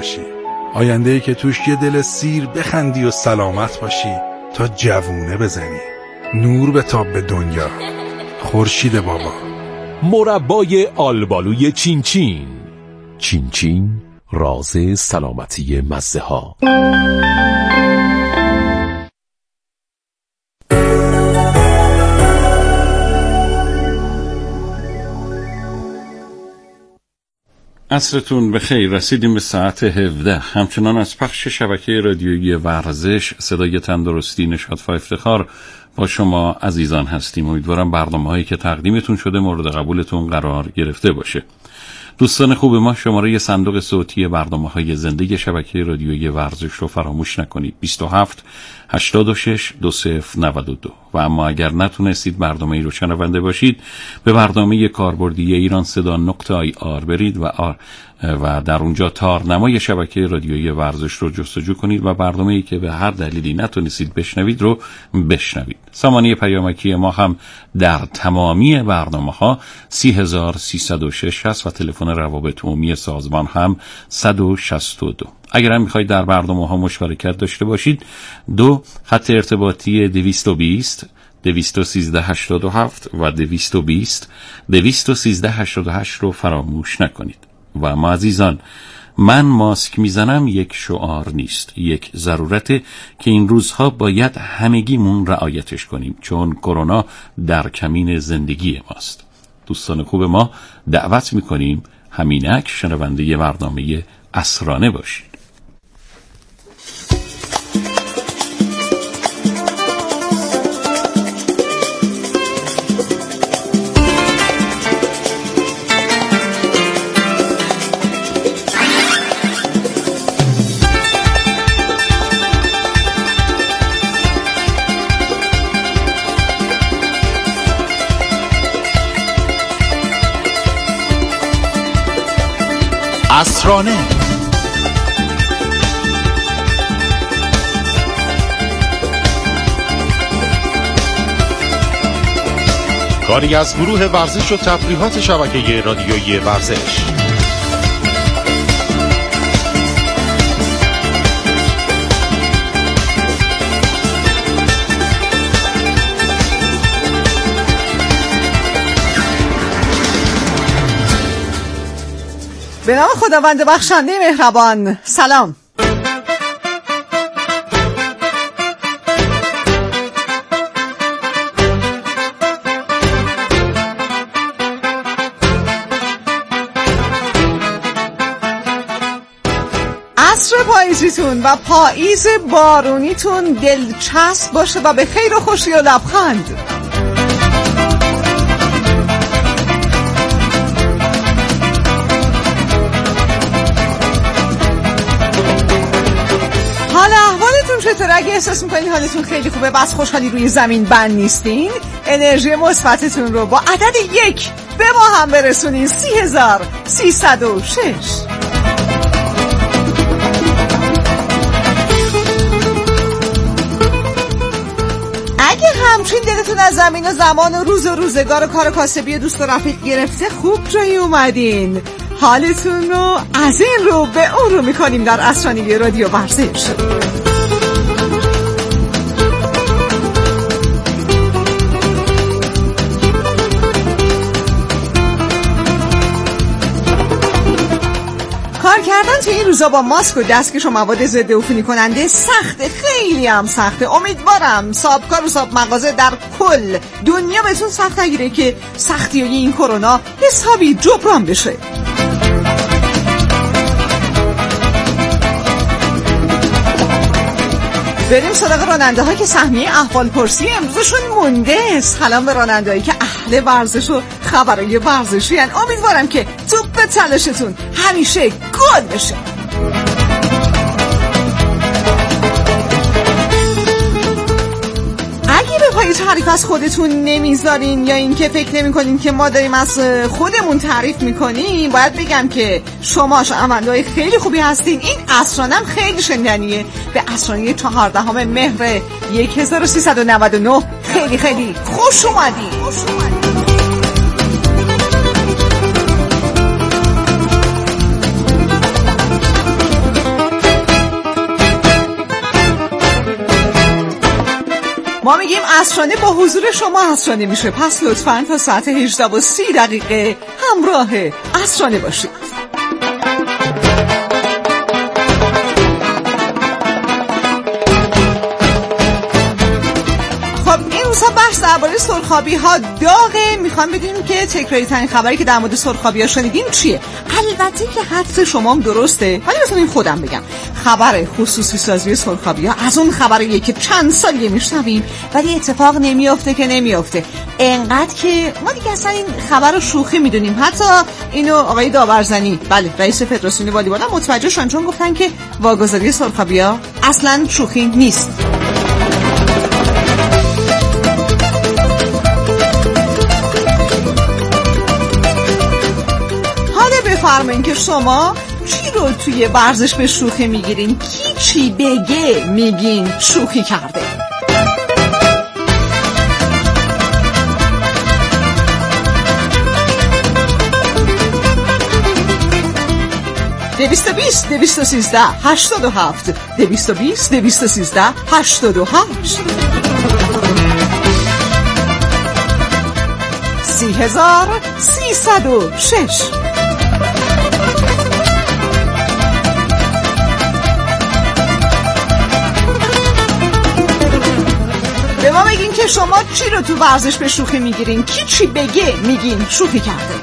باشی، آینده‌ای که توش یه دل سیر بخندی و سلامت باشی تا جوونه بزنی، نور بتاب به دنیا. خورشید بابا. مربای آلبالوی چین چین. چین چین، راز سلامتی مزه ها. عصرتون بخیر. رسیدیم به ساعت 17. همچنان از پخش شبکه رادیویی ورزش، صدای تندرستی، نشاط و افتخار با شما عزیزان هستیم. امیدوارم برنامه‌هایی که تقدیمتون شده مورد قبولتون قرار گرفته باشه. دوستان خوب ما، شماره صندوق صوتی برنامه‌های زنده شبکه رادیویی ورزش رو فراموش نکنید: 27 86 2092. و اما اگر نتونستید برنامه‌ای رو شنونده باشید، به برنامه کاربردی ایرانصدا.ir برید و در اونجا تارنمای شبکه رادیویی ورزش رو جستجو کنید و برنامه‌ای که به هر دلیلی نتونستید بشنوید رو بشنوید. سامانه پیامکی ما هم در تمامی برنامه‌ها 30306 هست و تلفن روابط عمومی سازمان هم 162. اگر هم میخواید در برنامه‌ها مشارکت داشته باشید، 2 خط ارتباطی 220 213 87 و 220 213 88 رو فراموش نکنید. و ما عزیزان، من ماسک میزنم یک شعار نیست، یک ضرورته که این روزها باید همگیمون رعایتش کنیم، چون کرونا در کمین زندگی ماست. دوستان خوب ما، دعوت میکنیم همینک شنونده برنامه عصرانه باشید. عصرانه. کاری از گروه ورزش و تفریحات شبکه رادیویی ورزش. به نام خداوند بخشنده مهربان. سلام. عصر پاییزیتون و پاییز بارونیتون دلچسب باشه و به خیر و خوشی و لبخند. چطور؟ اگه احساس میکنین حالتون خیلی خوبه، بس خوشحالی روی زمین بند نیستین، انرژی مثبتتون رو با عدد 1 به ما هم برسونین. 30306. اگه همچین دلتون از زمین و زمان و روز و روزگار و کار کاسبی دوست و رفیق گرفته، خوب جایی اومدین. حالتون رو از این رو به اون رو میکنیم در عصرانه رادیو ورزش. کار کردن تو این روزا با ماسک و دستکش و مواد ضد عفونی کننده سخته، خیلی هم سخته. امیدوارم صاحبکار و صاحب مغازه در کل دنیا بهتون سخت نگیره که سختیای این کرونا حسابی جبران بشه. بریم سراغ راننده ها که سهمیه احوال پرسی امروزشون مونده. سلام به راننده هایی که اهل ورزش و خبرهای ورزشی هن. امیدوارم که توپ تلاشتون همیشه گل بشه. اگه به پای تعریف از خودتون نمیذارین یا اینکه فکر نمی‌کنین که ما داریم از خودمون تعریف میکنیم، باید بگم که شما شنونده‌های خیلی خوبی هستین. این عصرانم خیلی شنیدنیه. به عصرانه 14 مهر 1399 خیلی خیلی خوش اومدین. ما میگیم عصرانه با حضور شما عصرانه میشه. پس لطفاً تا ساعت 18:30 همراه عصرانه باشید. بحث درباره سرخابی ها داغه. میخوام بدونیم که تکراری ترین خبری که در مورد سرخابی ها شنیدین چیه. البته که حدس شما هم درسته، ولی مثلا خودم بگم خبر خصوصی سازی سرخابی ها از اون خبریه که چند سالیه میشنویم ولی اتفاق نمیافته. انقدر که ما دیگه اصلا این خبر رو شوخی میدونیم. حتی اینو آقای داورزنی، بله رئیس فدراسیون والیبال، متوجه شدن، چون گفتن که واگذاری سرخابی ها اصلا شوخی نیست. فرمایین که شما چی رو توی ورزش به شوخی میگیرین؟ کی چی بگه میگین شوخی کرده؟ دویست 213 87 220 213 88 30,306. به ما بگین که شما چی رو تو ورزش به شوخی میگیرین؟ کی چی بگه میگین شوخی کرده؟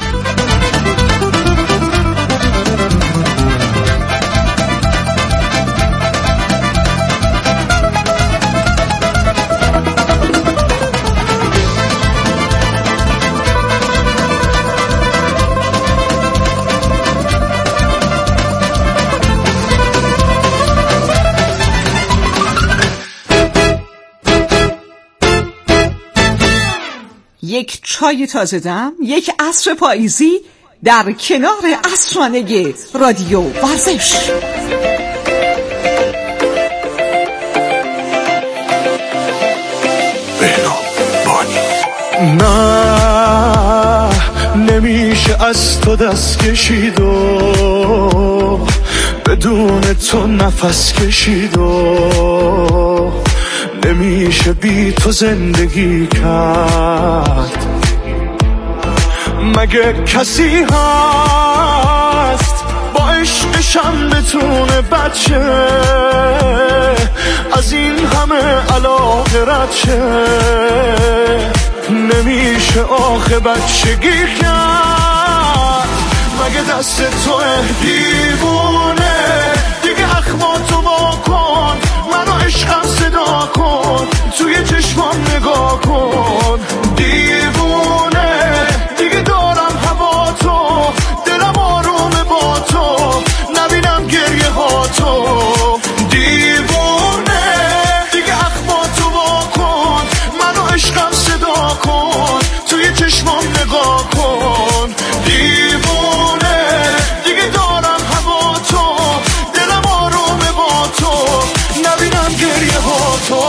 یک چای تازه دم، یک عصر پاییزی در کنار عصرانه رادیو ورزش. نه نمیشه از تو دست کشید و بدون تو نفس کشید و نمیشه بی تو زندگی کرد. مگه کسی هست با عشقشم بتونه بچه از این همه علاقه رد شه؟ نمیشه آخه بچگی کرد. مگه دست تو دیوونه دیگه اخماتو واکن، منو عشقم صدا کن، توی چشمام نگاه کن. دیوونه دیگه دارم هوا تو، دلم آرومه با تو، نبینم گریه ها تو. دیوونه دیگه اخماتو واکن، منو عشقم صدا کن، توی چشمام نگاه کن. دیوونه دیگه دارم هوا تو، دلم آرومه با تو، نبینم گریه ها تو.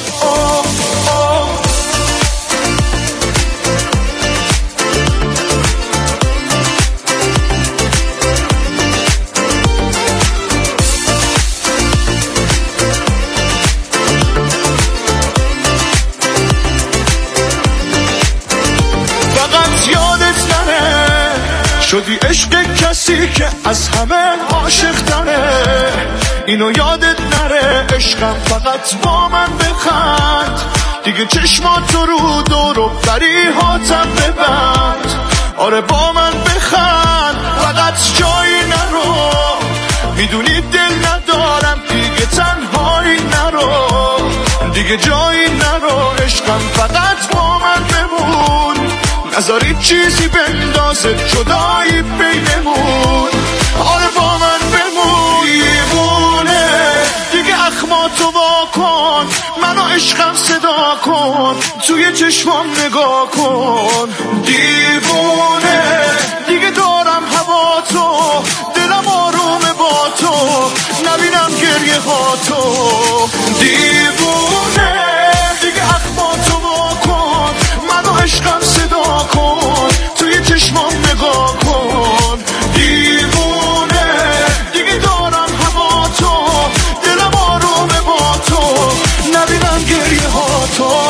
شدی عشق کسی که از همه عاشق تره، اینو یادت نره. عشقم فقط با من بخند، دیگه چشماتو رو دور و بریهاتم ببند. آره با من بخند، فقط جایی نرو، میدونی دل ندارم دیگه تنهایی نرو، دیگه جایی نرو. عشقم فقط با من بمون، نذاری چیزی بندازه جدایی بینمون. آره با من بمون. دیوونه دیگه اخماتو واکن، منو عشقم صدا کن، توی چشمام نگاه کن. دیوونه دیگه دارم هوا تو، دلم آرومه با تو، نبینم گریه ها تو. دیوونه دیگه اخماتو واکن، منو عشقم صدا کن، توی چشمام نگاه کن. دیوونه دیگه دارم هوا تو، دلم آرومه با تو، نبینم گریه ها تو.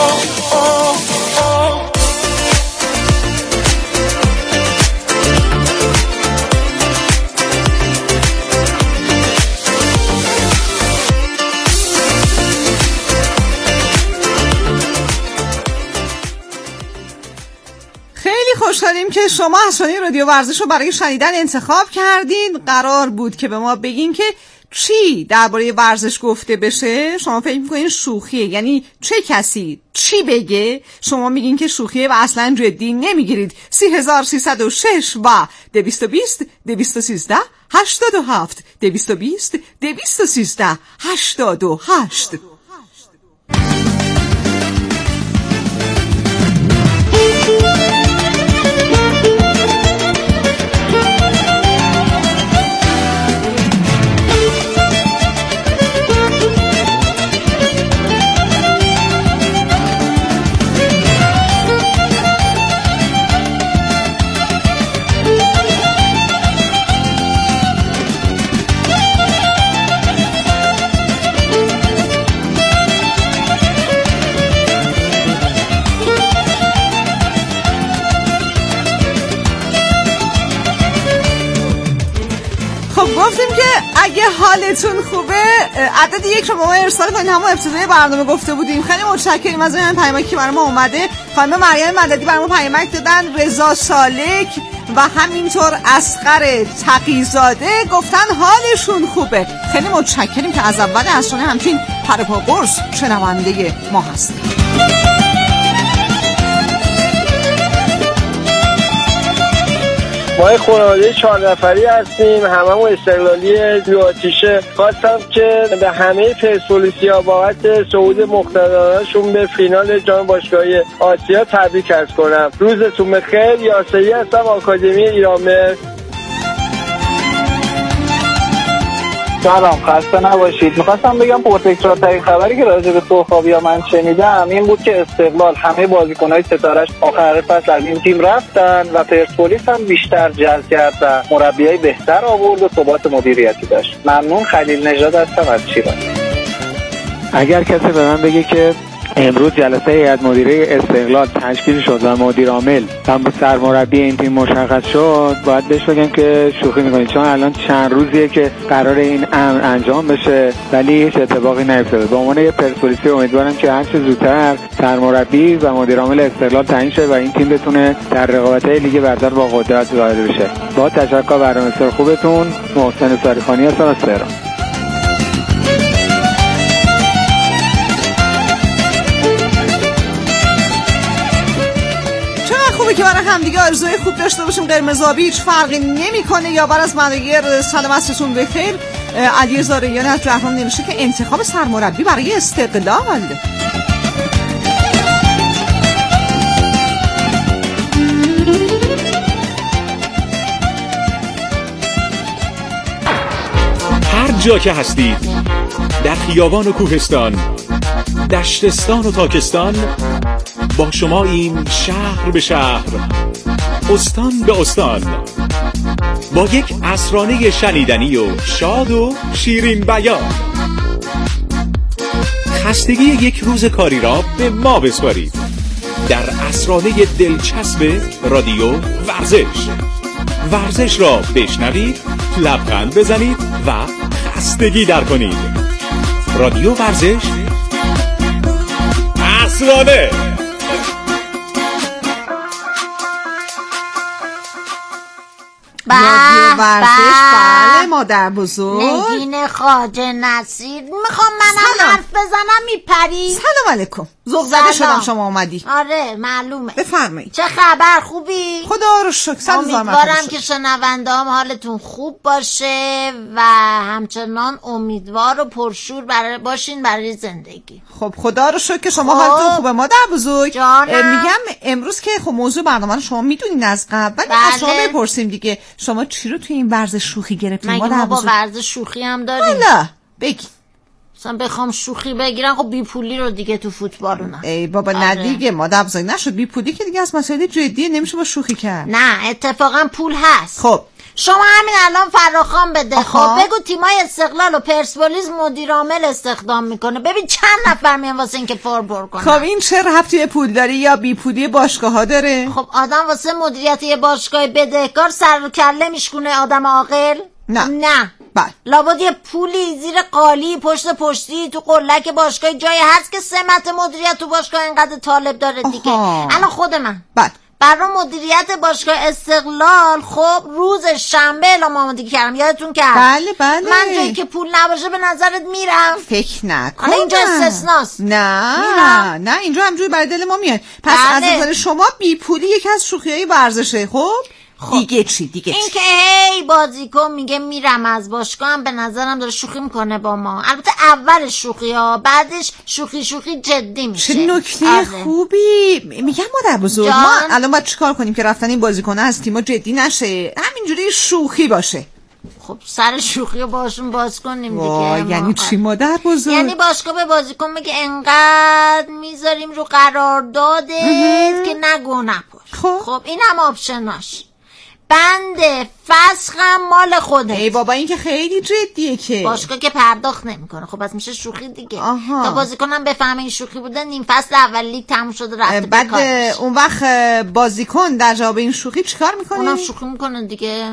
میکنیم که شما اسرانه رادیو ورزش رو برای شنیدن انتخاب کردین. قرار بود که به ما بگین که چی درباره ورزش گفته بشه. شما فکر میکنین شوخیه، یعنی چه کسی چی بگه شما میگین که شوخیه و اصلا جدی نمیگیرید. 3306 و 220 213 87 220 213 88. گفتیم که اگه حالتون خوبه عدد 1 رو به ما ارسال کنید. همون ابتدای برنامه گفته بودیم. خیلی متشکریم از این پیامکی که برای ما اومده. خانم مریم مددی برای ما پیامک دادن، رضا سالک و همینطور اصغر تقی‌زاده گفتن حالشون خوبه. خیلی متشکریم که از اول اسرانه همچین پرپا قرص شنونده ما هستیم. ما خانواده 4 نفری هستیم، هممون استقلالی لوآتیشه. خواستم که به همه پرسپولیسیا بابت صعود مقتدرانشون به فینال جام باشگاهی آسیا تبریک عرض کنم. روزتون بخیر. یاسری هستم، آکادمی ایرانمل. سلام، خسته نباشید. میخواستم بگم پرتکرارترین خبری که راجع به توخابیا من شنیدم این بود که استقلال همه بازیکن‌های ستاره‌اش آخر فصل از این تیم رفتن و پرسپولیس هم بیشتر جذب کرد و مربیای بهتر آورد و ثبات مدیریتی داشت. ممنون. خلیل نژاد هستم از شیراز. اگر کسی به من بگه که امروز جلسه هیئت مدیره استقلال تشکیل شد و مدیر عامل و سرمربی این تیم مشخص شد، باید بهش بگم که شوخی میکنید، چون الان چند روزیه که قرار این امر انجام بشه ولی هیچ اتفاقی نیفتاده. به عنوان یه پرسپولیسی امیدوارم که هر چه زودتر سرمربی و مدیر عامل استقلال تعیین شه و این تیم بتونه در رقابت‌های لیگ برتر با قدرت ظاهر بشه. با تشکر برنامه‌ساز خوبتون. محسن ساریخانی هستم از تهران. که برای همدیگه آرزوی خوب داشته باشیم. قرمز آبی هیچ فرقی نمیکنه. یا بر از مدیر سلام عصرتون بخیر. علی زاریان از جهان نوشته که انتخاب سرمربی برای استقلال. هر جا که هستید، در خیابان و کوهستان، دشتستان و تاکستان، با شما این شهر به شهر، استان به استان، با یک اسرانه شنیدنی و شاد و شیرین بیان. خستگی یک روز کاری را به ما بسپارید در اسرانه دلچسب رادیو ورزش. ورزش را بشنوید، لبخند بزنید و خستگی در کنید. رادیو ورزش، اسرانه. رادیو ورزش. بله مادر بزرگ. نگین خواجه نصیر. میخوام منم حرف بزنم میپری. سلام علیکم. ذوق زده شدم شما اومدی. آره معلومه. بفرمایید. چه خبر؟ خوبی؟ خدا رو شکر. امیدوارم که شنونده هم حالتون خوب باشه و همچنان امیدوار و پرشور باشین برای زندگی. خب خدا رو شکر که شما حالتون خوبه مادر بزرگ. میگم امروز که خب موضوع برنامه رو شما میدونین از قبل، ولی از شما بپرسیم دیگه، شما چی رو توی این ورزش شوخی گرفتین مادر بزرگ؟ ما با ورزش شوخی هم داریم. حالا بگی. مثلا بخوام شوخی بگیرن خب بی پولی رو دیگه تو فوتبال نه. ای بابا نه دیگه مادر بزرگ نشد. بی پولی که دیگه از مسائل جدیه، نمیشه با شوخی کرد. نه اتفاقا پول هست. خب شما همین الان فراخوان بده. خب بگو تیمای استقلال و پرسپولیس مدیر عامل استخدام میکنه، ببین چند نفر میان واسه اینکه فور بر کنن. خب این چه ربطی به پولداری یا بی پولی باشگاه‌ها داره؟ خب آدم واسه مدیریت یه باشگاه بدهکار سر و کله میشکونه آدم عاقل؟ نه بله. لابد یه پولی زیر قالی پشتی تو قلک باشگاه جایی هست که سمت مدیریت تو باشگاه اینقدر طالب داره دیگه. الان خود من برای مدیریت باشگاه استقلال خب روز شنبه اعلام آمادگی کردم. یادتون کرد؟ بله بله. من جایی که پول نباشه به نظرت میرم؟ فکر نکنم. اینجا استثناست. نه اینجا همجوری برای دل ما میاد. پس از نظر شما بی پولی یکی از شوخی‌های ورزشه. خب دیگه چی؟ این که هی بازیکن میگه میرم از باشگاه هم به نظرم داره شوخی میکنه با ما. البته اول شوخی ها، بعدش شوخی جدی میشه. چه نکته خوبی. میگم مادر بزرگ ما الان باید چیکار کنیم که رفتن این بازیکن‌ها از تیم‌ها جدی نشه، همینجوری شوخی باشه؟ خب سر شوخی رو باشون باز کنیم دیگه. یعنی چی مادر بزرگ؟ یعنی باشگاه به بازیکن میگه انقدر میذاریم رو قراردادت که نگو نپاش. خب این هم آپشناش. بند فسخ هم مال خودت. ای بابا این که خیلی جدیه که باشگاه که پرداخت نمیکنه. خب پس میشه شوخی دیگه. تا بازیکنم بفهمه این شوخی بوده نیم فصل اول لیگ تموم شده رفته بعد اون وقت بازیکن در جواب این شوخی چیکار میکنه؟ اونم شوخی میکنه دیگه.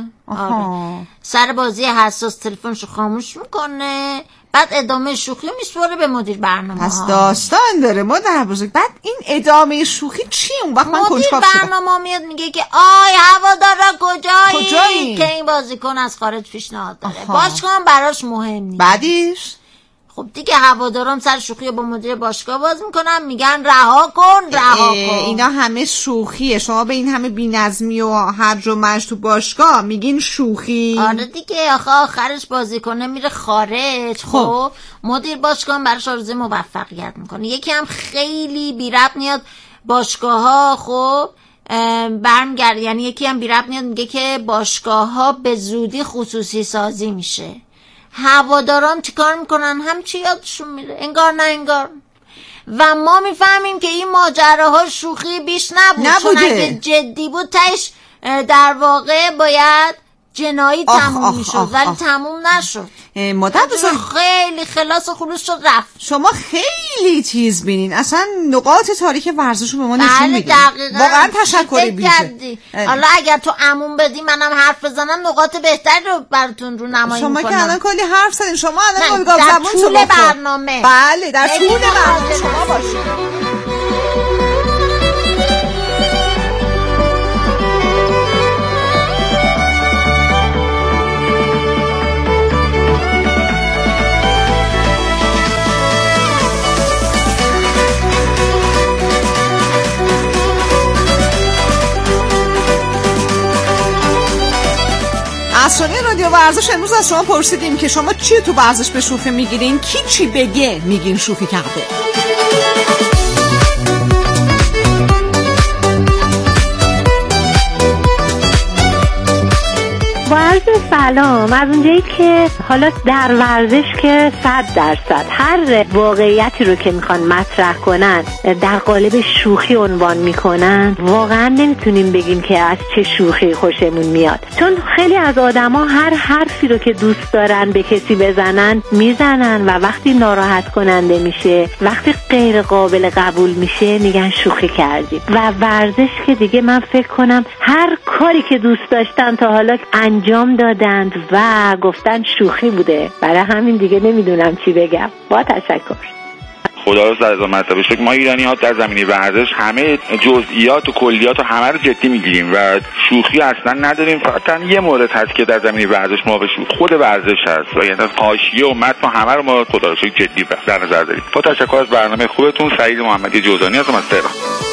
سر بازی حساس تلفنشو خاموش میکنه، بعد ادامه شوخی میسپره به مدیر برنامه. پس داستان داره مادر بزرگ. بعد این ادامه شوخی چی؟ اون وقت من کنجکاو شدم. مدیر برنامه میاد میگه که آی هوادارا کجایی که این بازیکن از خارج پیشنهاد داره. باشگاه براش مهم نیست. بعدش خب دیگه هوادارام سر شوخی با مدیر باشگاه باز میکنن، میگن رها کن. اینا همه شوخیه. شما به این همه بی‌نظمی و هرج و مرج تو باشگاه میگین شوخی؟ آره دیگه. آخرش بازیکنه میره خارج. خب مدیر باشگاه براش آرزوی موفقیت میکنه. یکی هم خیلی بی ربط میاد باشگاه ها خب برمیگرده. یعنی یکی هم بی ربط میاد میگه که باشگاه ها به زودی خصوصی سازی میشه. هواداران چیکار میکنن؟ همچی یادشون میره، انگار نه انگار. و ما میفهمیم که این ماجراها شوخی بیش نبوده. چون اگه جدی بود تاش در واقع باید جنایی تموم میشد، ولی تموم نشد. مادر بزرگ خیلی خلاص و خلوص شد رفت. شما خیلی تیز بینین، اصلا نقاط تاریک ورزش رو به ما نشون میدین. واقعا تشکر بیشه. حالا اگر تو عموم بدی منم حرف بزنم نقاط بهتری رو براتون رو نمایی شما میکنم. که الان کلی حرف زدین. شما الان گفتگو زبون در طول برنامه. بله در طول برنامه شما باشید. اسرانی رادیو ورزش امروز از شما پرسیدیم که شما چی تو ورزش به شوخی میگیرین؟ کی چی بگه میگین شوخی کرده؟ سلام. از اونجایی که حالا در ورزش که 100% هر واقعیتی رو که میخوان مطرح کنن در قالب شوخی عنوان میکنن، واقعا نمیتونیم بگیم که از چه شوخی خوشمون میاد. چون خیلی از آدما هر حرفی رو که دوست دارن به کسی بزنن میزنن و وقتی ناراحت کننده میشه، وقتی غیر قابل قبول میشه میگن شوخی کردیم. و ورزش که دیگه من فکر کنم هر کاری که دوست داشتن تا حالا انجام دادند و گفتن شوخی بوده. برای همین دیگه نمیدونم چی بگم. با تشکر. خدا رو سر مرتبه شکر. ما ایرانی ها در زمینه ورزش همه جزئیات و کلیات و همه رو جدی میگیریم و شوخی اصلا نداریم. فقط یه مورد هست که در زمینه ورزش ما به شوخی خود ورزش هست و یعنی از حاشیه و متن همه رو ما خدا رو شکر جدی در نظر داریم. با تشکر از برنامه خوبتون. سعید محمدی جوزانی هستم از تهران.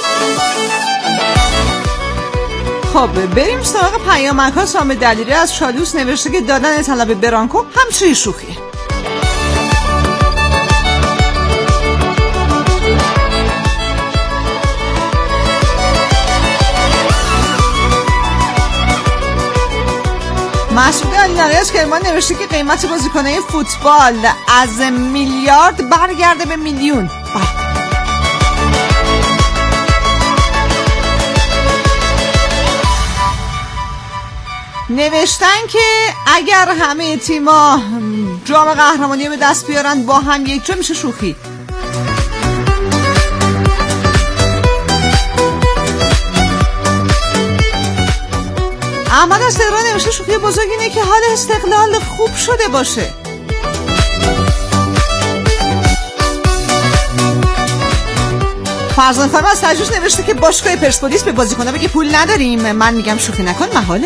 خب بریم سراغ پیامک ها. سام دلیری از شالوس نوشته که دادن طلب برانکو همچنین شوخیه. مسعود علی‌نقی از کرمان نوشته که قیمت بازیکن‌های فوتبال از میلیارد برگرده به میلیون. نوشتن که اگر همه تیما جام قهرمانی به دست بیارن با هم یک جا میشه شوخی. احمد از تهران نوشته شوخی بزرگ اینه که حال استقلال خوب شده باشه. فرزان خانم از تجربهش نوشته که باشگاه پرسپولیس به بازیکن‌ها بگه پول نداریم. من میگم شوخی نکن، محاله.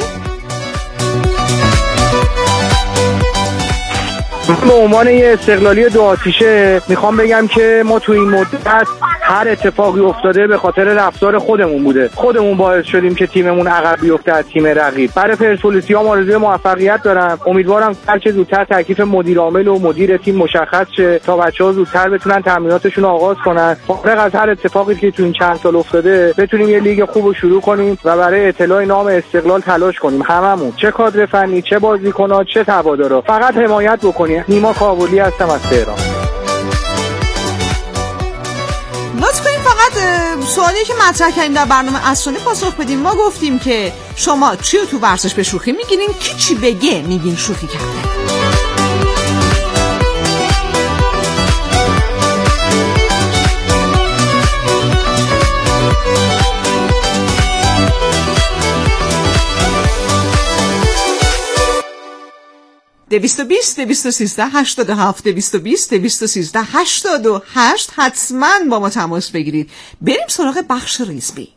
به عنوان یه استقلالی دو آتیشه میخوام بگم که ما تو این مدت هر اتفاقی افتاده به خاطر رفتار خودمون بوده. خودمون باعث شدیم که تیممون عقب بیفته از تیم رقیب. برای پرسپولیسی‌ها آرزوی موفقیت دارم. امیدوارم هر چه زودتر تکلیف مدیر عامل و مدیر تیم مشخص شه تا بچه‌ها زودتر بتونن تمریناتشون رو آغاز کنن. فارغ از هر اتفاقی که تو این چند سال افتاده بتونیم یه لیگ خوب رو شروع کنیم و برای اطلاع نام استقلال تلاش کنیم. هممون، چه کادر فنی، چه بازیکن‌ها، چه هوادارا، فقط حمایت بکنیم. نیما کابلی هستم از تهران. لطف کنیم فقط سوالی که مطرح کردیم در برنامه اسرانه پاسخ بدیم. ما گفتیم که شما چی رو تو ورزش به شوخی میگیرین، کی چی بگه میگین شوخی کرده. 220 213 87 220 213 88 حتما با ما تماس بگیرید. بریم سراغ بخش ریزبی.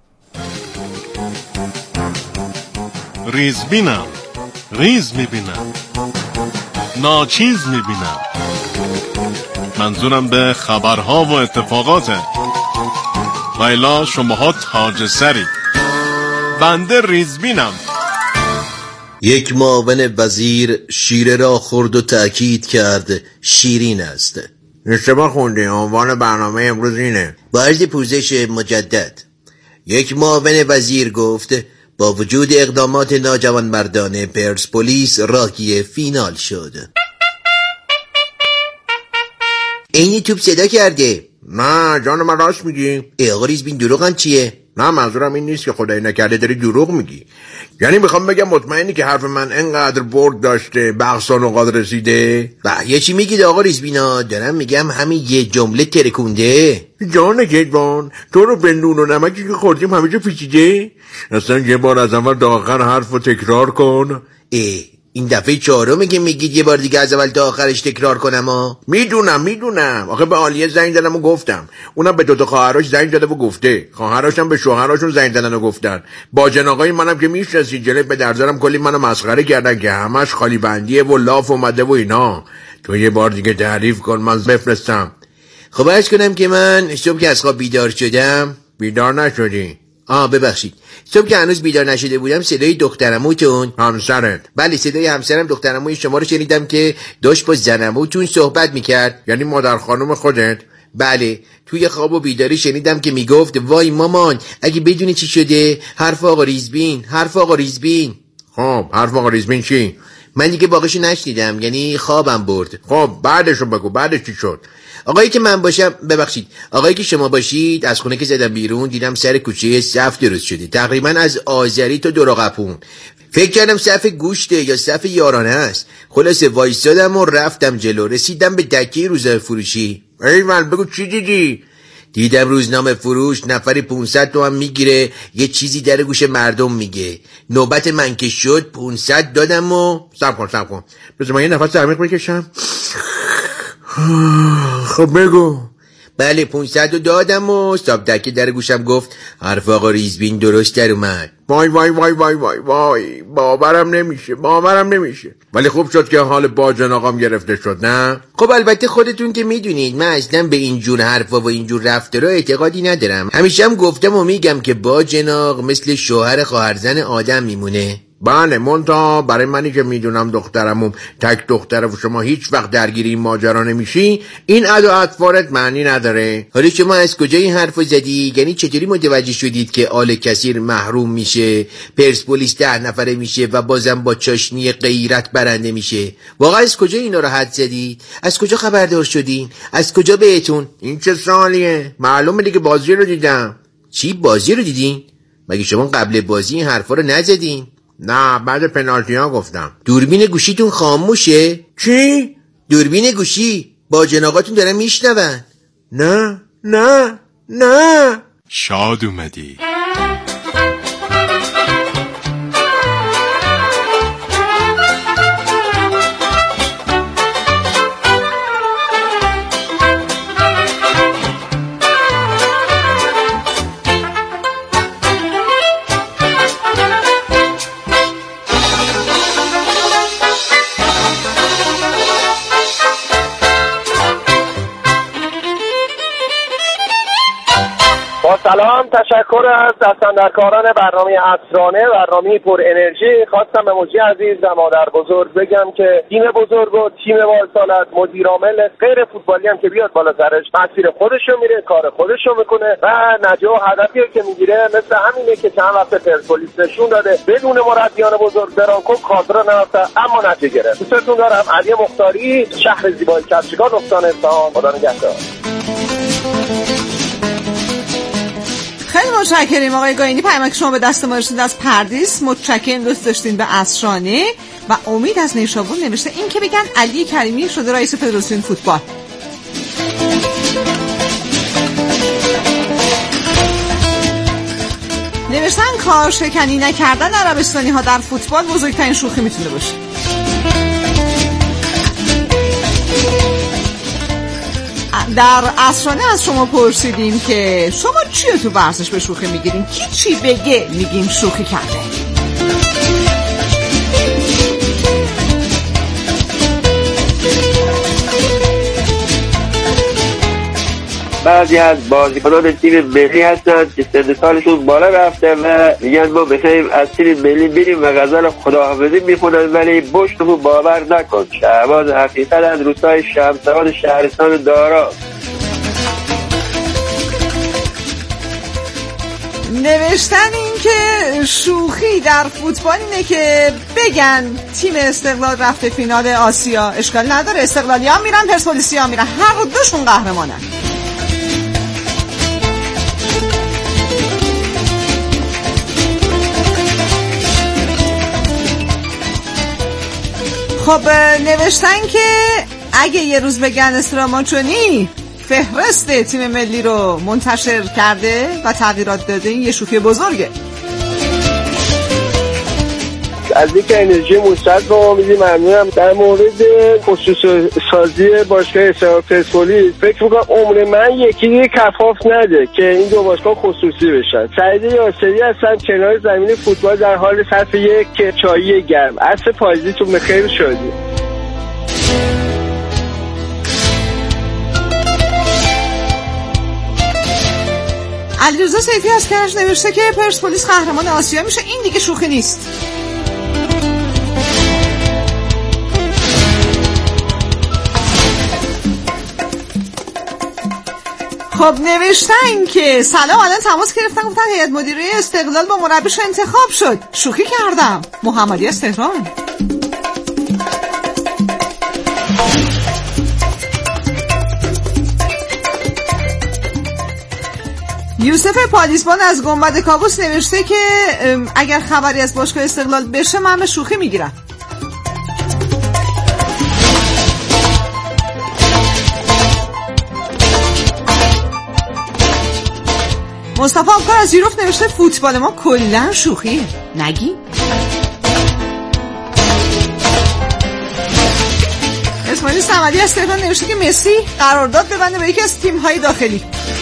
ریزبینم، ریز میبینم، ناچیز میبینم. منظورم به خبرها و اتفاقاته. ویلا شماها تاج سری، بنده ریزبینم. یک معاون وزیر شیره را خورد و تأکید کرد شیرین است. اشتباه خوندی، عنوان برنامه امروز اینه. با عرض پوزش مجدد. یک معاون وزیر گفت با وجود اقدامات ناجوانمردانه پرسپولیس راهی فینال شد. اینی توپ صدا کرده. نه جان من راست میگی. آقا ریزبین دروغم چیه؟ نه منظورم این نیست که خدایی نکرده داری دروغ میگی. یعنی میخوام بگم مطمئنی که حرف من انقدر برد داشته به اقصا نقاط رسیده؟ یه چی میگید آقا ریزبینا؟ دارم میگم همین یه جمله ترکونده. جان کیوان، تو رو به نون و نمکی که خوردیم همه جا پیچیده؟ اصلا یه بار از اول تا آخر حرف رو تکرار کن. این دفعه چهارمه که میگید یه بار دیگه از اول تا آخرش تکرار کنم ها؟ میدونم. آخه به عالیه زنگ زدم و گفتم. اونم به دوتا خواهرش زنگ زده و گفته. خواهرش هم به شوهراشون زنگ زدن و گفتن. با جناقای منم که میشناسی جلوی به درزارم کلی منو مسخره کردن که همش خالی بندیه و لاف اومده و اینا. تو یه بار دیگه تعریف کن من بفرستم. خب عرض کنم که من صبح که از خواب بیدار شدم. بیدار نشدی؟ ببخشید. صبح که هنوز بیدار نشده بودم صدای دخترعموتون، همسرت. بله صدای همسرم دخترعموی شما رو شنیدم که داشت با زنعموتون صحبت میکرد. یعنی مادر خانم خودت؟ بله. توی خواب و بیداری شنیدم که میگفت وای مامان اگه بدونی چی شده. حرف آقا ریزبین. خب حرف آقا ریزبین چی؟ من دیگه باقیشو نشنیدم، یعنی خوابم برد. خب بعدشو بگو، بعدش چی شد؟ آقایی که من باشم، ببخشید آقایی که شما باشید، از خونه که زدم بیرون دیدم سر کوچه صف درست شده، تقریبا از آذری تا دراغپون. فکر کردم صف گوشته یا صف یارانه است. خلاصه وایسادم و رفتم جلو. رسیدم به دکه روزنامه فروشی. ایول بگو چی دیدی؟ دیدم روزنامه فروش نفری 500 تومن میگیره یه چیزی در گوش مردم میگه. نوبت من که شد 500 دادم و صبر کن بذار من یه نفس عمیق بکشم. خب بگو. بله 500 رو دادم و صاحب دکه در گوشم گفت حرف آقا ریزبین درست در اومد. وای باورم نمیشه. ولی خوب شد که حال باجن آقام گرفته شد نه؟ خب البته خودتون که میدونید من اصلا به اینجور حرفا و اینجور رفتارا اعتقادی ندارم. همیشه هم گفتم و میگم که باجن آقا مثل شوهر خواهرزن آدم میمونه. بله منتها برای منی که میدونم دخترمون تک دختره و شما هیچ وقت درگیری این ماجرا نمیشی، این ادا اطوارت معنی نداره. حالا شما از کجا این حرفو زدی؟ یعنی چطوری متوجه شدید که آل کثیر محروم میشه، پرسپولیس 10 نفره میشه و بازم با چاشنی غیرت برنده میشه؟ واقعا از کجا اینا رو حد زدید؟ از کجا خبردار شدین؟ از کجا بهتون؟ این چه سوالیه؟ معلومه دیگه بازی رو دیدم. چی بازی رو دیدین؟ مگه شما قبل بازی این حرفا رو نزدین؟ نه بعد پنالتی ها گفتم. دوربین گوشیتون خاموشه؟ چی؟ دوربین گوشی با جناقاتون دارن میشنون. نه شاد اومدی. سلام، تشکر از دستاندرکاران برنامه عصرانه، برنامه پر انرژی. خواستم به موجی عزیز و مادر بزرگ بگم که تیم بزرگ و تیم بالسالت، مدیر عامل غیر فوتبالی هم که بیاد بالا سرش مسیر خودشو میره، کار خودشو میکنه و نجاح و هدفی که میگیره مثل همینه که چند وقت پرسپولیس نشون داده بدون مربیان بزرگ برانکو کادر نرفته اما نتیجه گرفت. دوستتون دارم. علی مختاری، شهر زیبای کفشگان، استان اصفهان. خدا نگهدار. خیلی متشکریم آقای گاینی. پیامک شما به دست ما رسید از پردیس. متشکرم دوست داشتین به عصرانه. و امید از نیشابور نوشته این که بگن علی کریمی شده رئیس فدراسیون فوتبال. نوشتن کارشکنی نکردن عربستانی ها در فوتبال بزرگترین شوخی میتونه باشه. در عصرانه از شما پرسیدیم که شما چیه تو ورزش به شوخی میگیرین؟ کی چی بگه میگیم شوخی کرده. بعضی از بازیکنان تیم ملی هستن که سن سالشون بالا رفته و میگن ما میخوایم از تیم ملی بریم و غزل خداحافظی میخونن ولی پشتمون باور نکن. شهباز حقیقت از روستای شمسواد شهرستان دارا. نوشتن این که شوخی در فوتبال اینه که بگن تیم استقلال رفته فینال آسیا، اشکال نداره، استقلالی ها میرن، پرسپولیسی ها میرن، هر دوشون قهرمانن. خب نوشتن که اگه یه روز بگن استراماچونی فهرست تیم ملی رو منتشر کرده و تغییرات داده، این یه شوخی بزرگه. از اینکه انرژی مثبت به ما میدی ممنونم. در مورد خصوصی سازی باشگاه استقلال پرسپولیس فکر میکنم عمر من یکی کفاف نده که این دو باشگاه خصوصی بشن. سعید یاسری هستم، کنار زمین فوتبال در حال صرف یک چایی گرم. عصر پاییزیتون بخیر. شادی. علیرضا سیفی از کرج نوشته که پرسپولیس قهرمان آسیا میشه، این دیگه شوخی نیست. خب نوشتن که سلام، الان تماس گرفتن گفتن هیئت مدیره استقلال با مربیش انتخاب شد. شوخی کردم. محمدی از تهران. یوسف پالیسبان از گنبد کابوس نوشته که اگر خبری از باشگاه استقلال بشه من به شوخی میگیرم. مصطفی افکار از یوروف نوشته فوتبال ما کلا شوخیه، نگی؟ اسماعیل صمدی از تهران نوشته که مسی قرارداد ببنده به یکی از تیم‌های داخلی.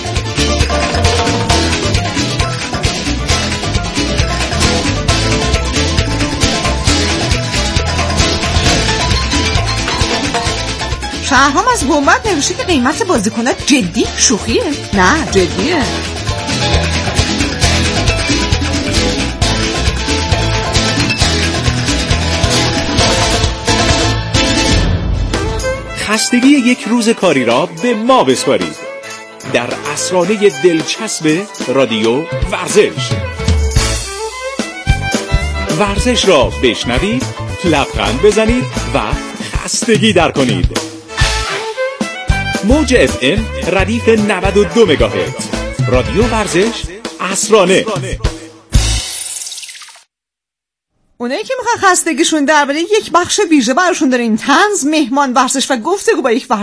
شهرام از گنبد نوشته که قیمت بازیکنات جدی شوخیه. نه جدیه. خستگی یک روز کاری را به ما بسپارید در عصرانه دلچسب رادیو ورزش. ورزش را بشنوید، لبخند بزنید و خستگی در کنید. موج اف ام ردیف 92 مگاهرتز رادیو ورزش عصرانه. اونایی که میخوان خستگیشون درباره یک بخش ویژه براشون داریم، طنز، مهمان ورزش و گفتگو با یک